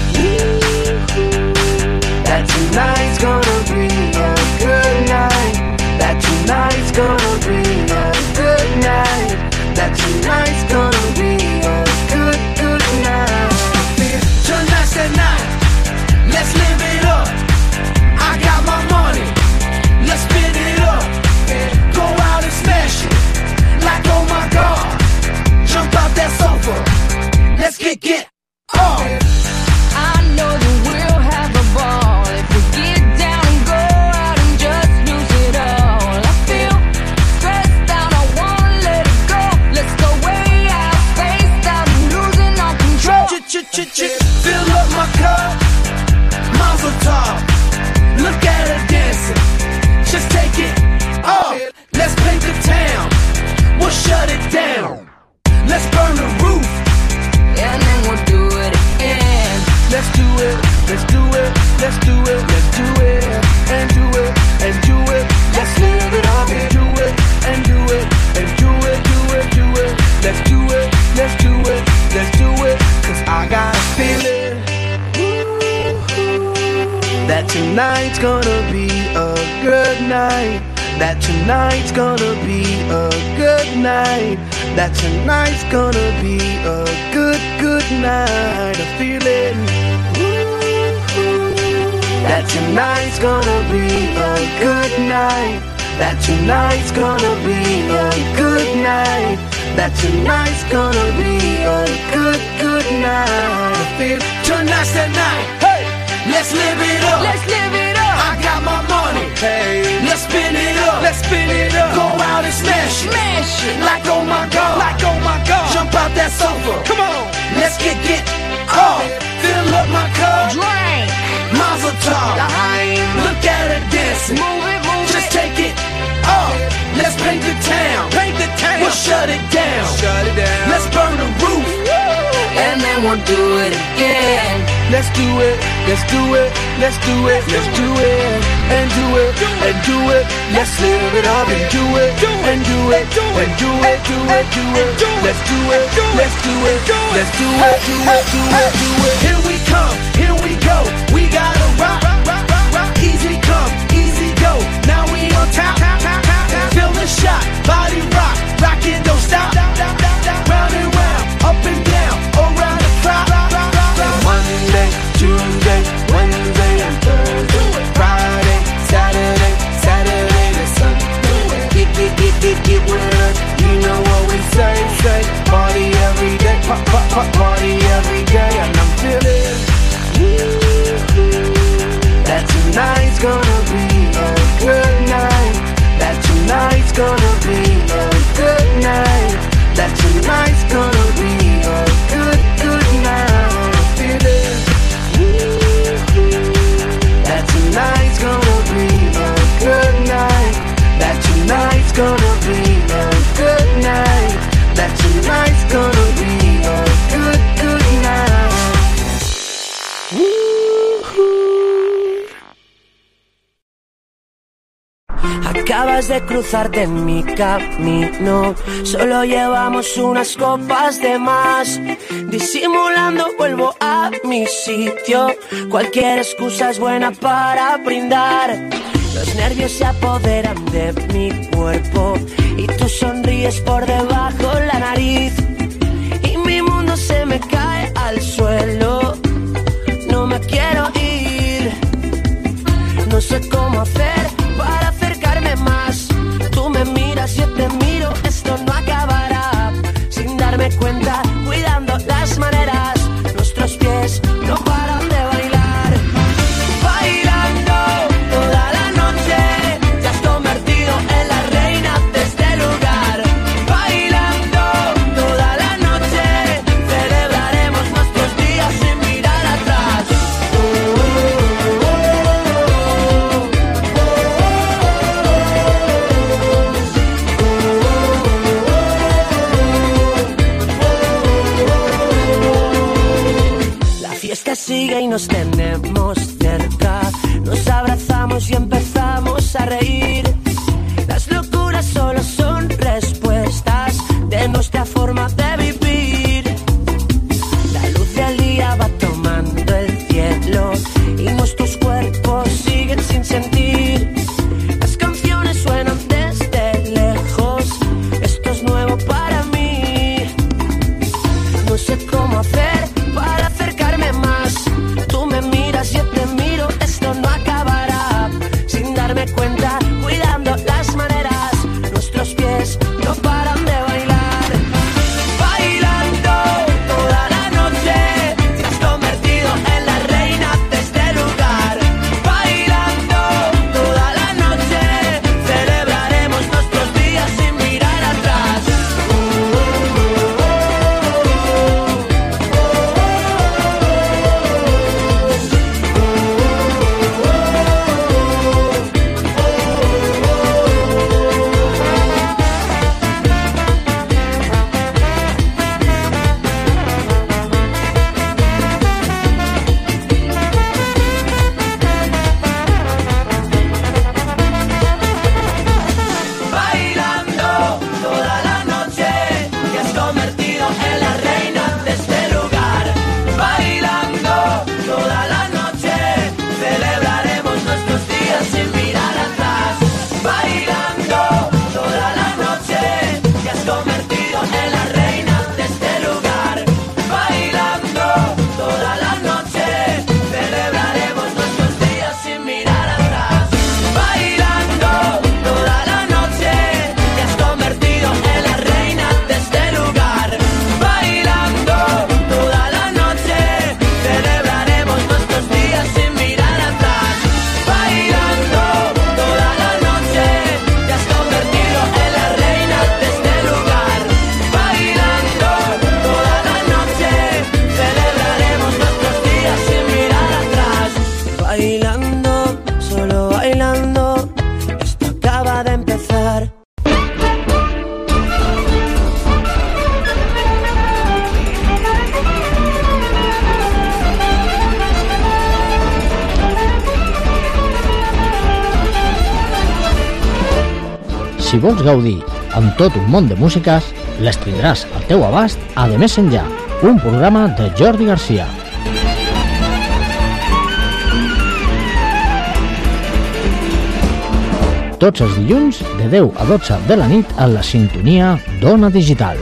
that tonight's gonna be a good night. That tonight's gonna be a good night. That tonight's gonna be a good, good night. Tonight's the night. Let's live it up. I got my money. Let's spin it up. Go out and smash it. Like oh my God. Jump out that sofa. Let's get off.
I know that we'll have a ball if we get down and go out and just lose it all. I feel stressed out, I wanna let it go. Let's go way out, spaced out, and losing all control.
Fill up my cup, Mazel tov. Look at her dancing, just take it off. Let's paint the town, we'll shut it down. Let's burn the roof,
and then we'll do it again.
Let's do it, let's do it, let's do it, let's do it, and do it, and do it. Let's live it up and do it, and do it, and do it, do it, do it. Let's do it, let's do it, let's do it. Cause I got a feeling that tonight's gonna be a good night. That tonight's gonna be a good night. That tonight's gonna be a good, good night. A feeling that tonight's gonna be a good night. That tonight's gonna be a good night. That tonight's gonna be a good, good night. I feel tonight's the night. Hey, let's live it up.
Let's live it up.
I got my money. Hey, let's spin it up. Let's spin it up. Go out and smash it.
Smash it.
Like oh my God.
Like oh my God.
Jump out that sofa. Come on. Let's get off. Fill up my cup.
Drink.
Mazel tov. Look at her dancing.
Move it, move
Just
it.
take it off. Let's paint the town. Paint the town. We'll shut it down. Shut it down. Let's burn the roof.
And then we'll do it again.
Let's do it. Let's do it. Let's do it. Let's do it. And do it. And do it. Let's live it up and do it. And do it. And do it. Do it. Do it. Let's do it. Let's do it. Let's do it. Do it. Do it. Do it. Here we come. Here we go. We gotta rock. Easy come. Easy go. Now we on top. Feel the shot. Body rock. Rockin', don't stop. Round and round. Up and down. Around the clock. Monday, Tuesday, Wednesday, and Thursday. Friday, Saturday, Saturday to Sunday. Get with us. You know what we say. Party every day. Party every day. And I'm feeling that tonight's gonna be a good night. That tonight's gonna be a good night. That tonight's gonna be a good, good night. Feeling that tonight's gonna be a good night. That tonight's gonna be a good night. That tonight's gonna be a good, good night.
Acabas de cruzarte en mi camino. Solo llevamos unas copas de más. Disimulando vuelvo a mi sitio. Cualquier excusa es buena para brindar. Los nervios se apoderan de mi cuerpo y tú sonríes por debajo la nariz y mi mundo se me cae al suelo. No me quiero ir, no sé cómo hacer para acercarme más. Tú me miras, yo te miro, esto no acabará. Sin darme cuenta, cuidando las maneras, nuestros pies no paran de bailar. Bailando toda la noche, te has convertido en la reina de este lugar. Bailando toda la noche, celebraremos nuestros días sin mirar atrás. La fiesta sigue y nos tenemos cerca. Nos abrazamos y empezamos a reír. Las locuras solo son respuestas de nuestra forma de vivir. La luz del día va tomando el cielo y nuestros cuerpos siguen sin sentir. Las canciones suenan desde lejos, esto es nuevo para mí. No sé cómo hacer para acercarme más. Tú me miras, yo te miro, esto no acabará. Sin darme cuenta, cuidando las maneras, nuestros pies no paran de bailar. Bailando toda la noche, te has convertido en la reina de este lugar. Bailando toda la noche, celebraremos nuestros días sin mirar atrás. Bailando toda la noche, te has convertido en la reina de este lugar. Bailando toda la noche, celebraremos nuestros días sin mirar atrás. Bailando toda la noche, te has convertido en la reina de este lugar. Bailando toda la noche, celebraremos nuestros días sin mirar atrás. Bailando toda la noche, te has convertido en la reina de este lugar. Bailando toda la noche, celebraremos nuestros días sin mirar atrás. Bailando toda la noche, te has convertido en la reina de este lugar. Bailando toda la noche, celebraremos nuestros días sin mirar atrás. Bailando, solo bailando, esto acaba de empezar.
Si vols gaudir amb tot un món de músiques, les tindràs al teu abast a De Més Enllà, un programa de Jordi Garcia. Tots els dilluns de 10 a 12 de la nit a la sintonia d'Ona Digital.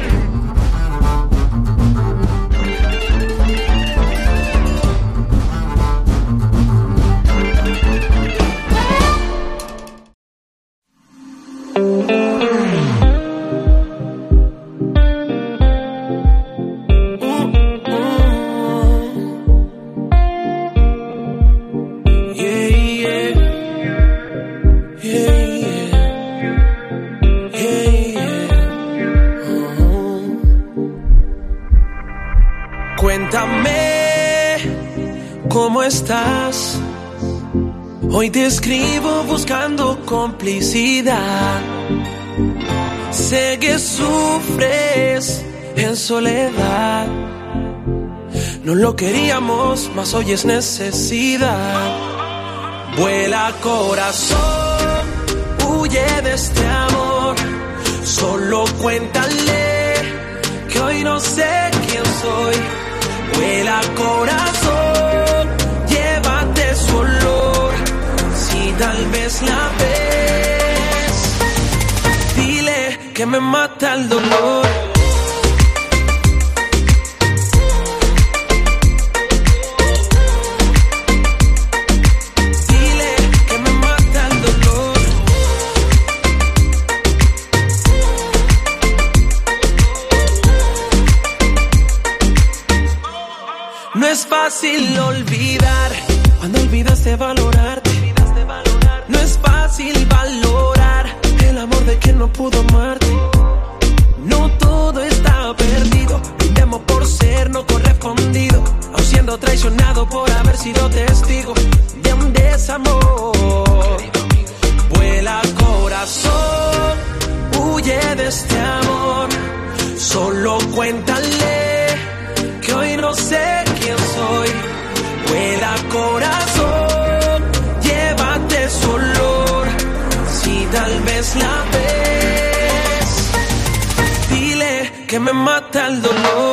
Cuéntame cómo estás. Hoy te escribo buscando complicidad. Sé que sufres en soledad. No lo queríamos, mas hoy es necesidad. Vuela corazón, huye de este amor. Solo cuéntale que hoy no sé quién soy. Vuela corazón, llévate su olor. Si Si tal vez la ves, dile que me mata el dolor. No es fácil olvidar cuando olvidaste valorarte. No es fácil valorar el amor de quien no pudo amarte. No todo está perdido, brindemos por ser no correspondido, aun siendo traicionado por haber sido testigo de un desamor. Vuela corazón, huye de este amor, solo cuéntale que hoy no sé quién soy. Vuela corazón, llévate su olor. Si tal vez la ves, dile que me mata el dolor.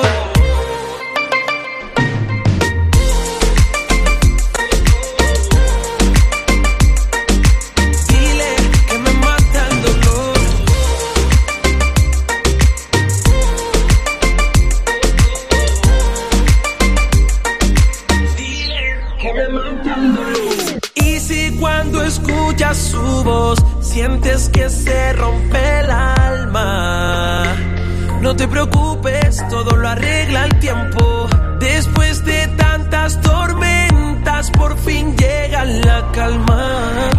Escuchas su voz, sientes que se rompe el alma. No te preocupes, todo lo arregla el tiempo. Después de tantas tormentas, por fin llega la calma.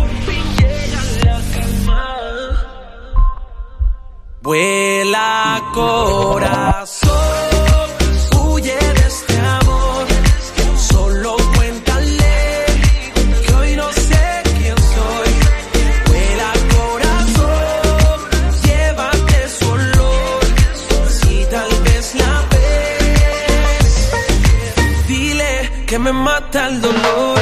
Vuela corazón, huye de este amor, solo cuéntale que hoy no sé quién soy. Vuela corazón, llévate su olor. Si tal vez la ves, dile que me mata el dolor.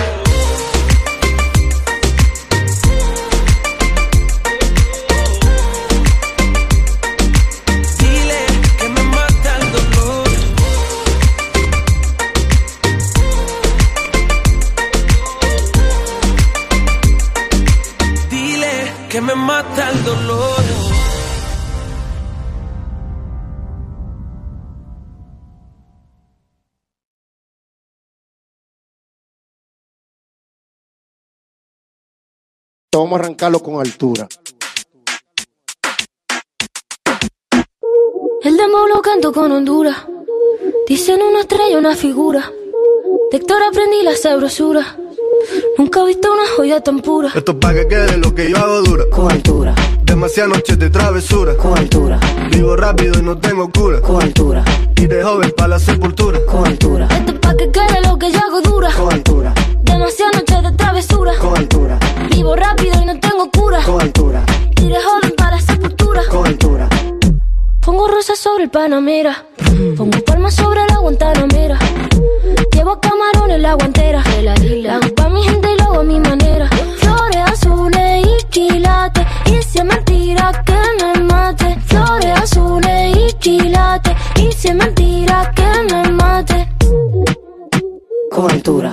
Que me mata el dolor.
Vamos a arrancarlo con altura.
El demo lo canto con Honduras. Dicen una estrella, una figura. De Héctor aprendí la sabrosura. Nunca he visto una joya tan pura.
Esto es pa' que quede lo que yo hago dura.
Con altura.
Demasiadas noches de travesura.
Con altura.
Vivo rápido y no tengo cura.
Con altura.
Y de joven pa' la sepultura.
Con altura. Esto es pa' que quede lo que yo hago dura.
Con altura.
Demasiadas noches de travesura.
Con altura.
Vivo rápido y no tengo cura.
Con altura.
Y de joven pa' la sepultura.
Con altura.
Pongo rosas sobre el Panamera. Pongo palmas sobre la Guantanamera. Llevo camarones la guantera. La hago pa' mi gente y lo hago a mi manera. Flores azules y quilates. Y si es mentira que me mate. Flores azules y quilates. Y si es mentira que me mate.
Con altura.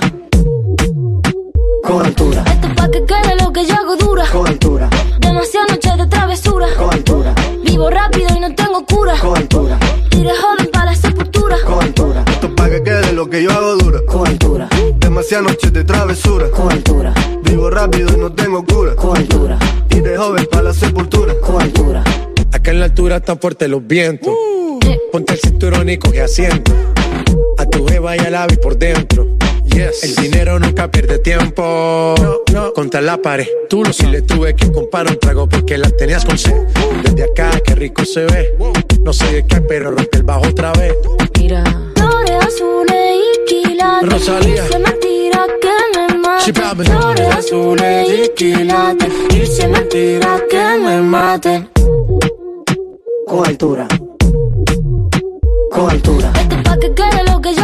Con altura. Esto es pa' que quede lo que yo hago dura.
Con altura.
Demasiadas noches de travesura.
Con altura.
Vivo rápido y no tengo cura.
Con altura.
Iré joven para la sepultura.
Con altura. Esto es pa' que quede lo que yo hago dura.
Con altura.
Demasiadas noches de travesura.
Con altura.
Vivo rápido y no tengo cura.
Con altura.
Y de joven para la sepultura.
Con altura.
Acá en la altura están fuertes los vientos. Ponte el cinturón y coge asiento. A tu jeva y al ave por dentro. Yes. El dinero nunca pierde tiempo. No. Contra la pared. Tú lo si le tuve que comprar un trago porque las tenías con sed. Desde acá, qué rico se ve. No sé de qué, pero rompe el bajo otra vez.
Mira. Flores azules y quilates.
Rosalía.
Y si es mentira que me mate. Flores azules y quilates. Y si es mentira que me mate.
Con altura.
Con altura. Esto es pa' que quede lo que yo